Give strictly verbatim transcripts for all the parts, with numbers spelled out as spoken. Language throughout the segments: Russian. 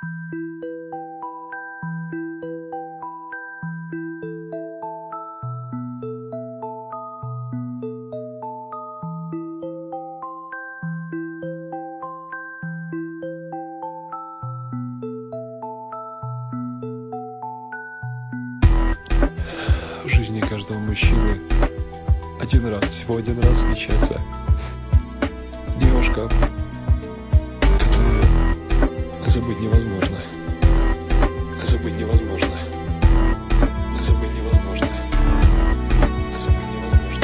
В жизни каждого мужчины один раз, всего один раз встречается девушка, которую забыть невозможно. Забыть невозможно. Забыть невозможно. Забыть невозможно.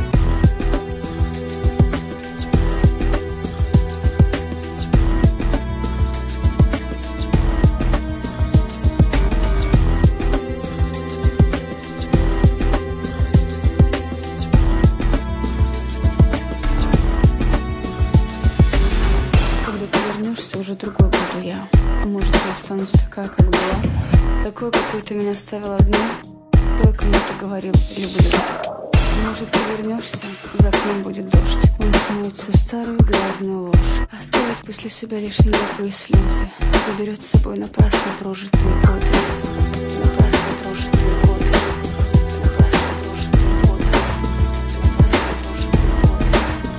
Вернешься, уже другой буду я. Может, я останусь такая, как была, такой, какой ты меня оставил одну, той, кому ты говорил «люблю». Может, ты вернешься, за окном будет дождь, он смоет всю старую грязную ложь, оставит после себя лишь нелепые слезы, заберет с собой напрасно прожитые годы, напрасно прожитые годы, напрасно прожитые годы, напрасно прожитые годы.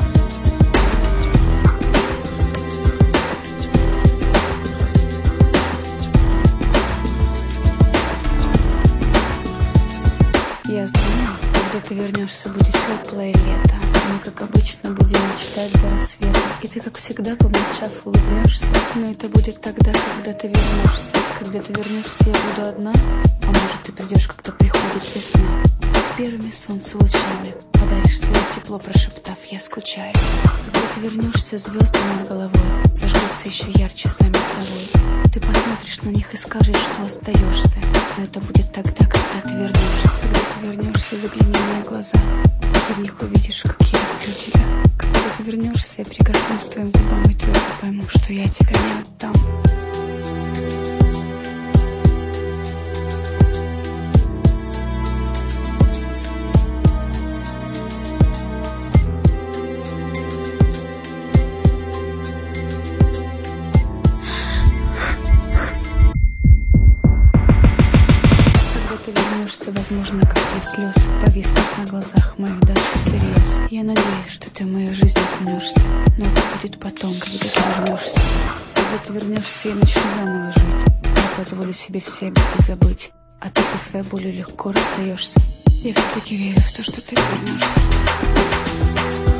Я знаю, когда ты вернешься, будет теплое лето. Мы, как обычно, будем мечтать до рассвета. И ты, как всегда, помолчав, улыбнешься. Но это будет тогда, когда ты вернешься. Когда ты вернешься, я буду одна. А может, ты придешь, когда приходит весна. Первыми солнце лучами подаришь свое тепло, прошептав «я скучаю». Когда ты вернешься, звезды над головой зажгутся еще ярче сами собой. Ты посмотришь на них и скажешь, что остаешься. Но это будет тогда, когда ты вернешься. Когда ты вернешься, загляни в мои глаза. Ты в них увидишь, как я люблю тебя. Когда ты вернешься, я прикоснусь к твоим губам и твердо пойму, что я тебя не отдам. Возможно, капли слез повиснут на глазах моих даже всерьез. Я надеюсь, что ты в мою жизнь вернешься, но это будет потом, когда ты вернешься. Когда ты вернешься, я начну заново жить. Я позволю себе все обиды забыть, а ты со своей болью легко расстаешься. Я все-таки верю в то, что ты вернешься.